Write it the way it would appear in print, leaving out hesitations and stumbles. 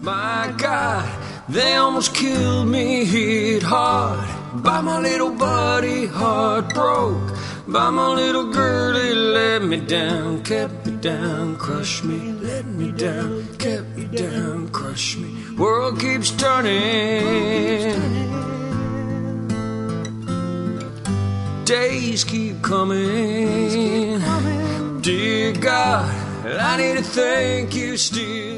My God, they almost killed me, hit hard by my little buddy, heart broke by my little girl. He let me down, kept me down, crushed me, let me down, kept me down, crushed me. World keeps turning, days keep coming. Dear God, I need to thank you still.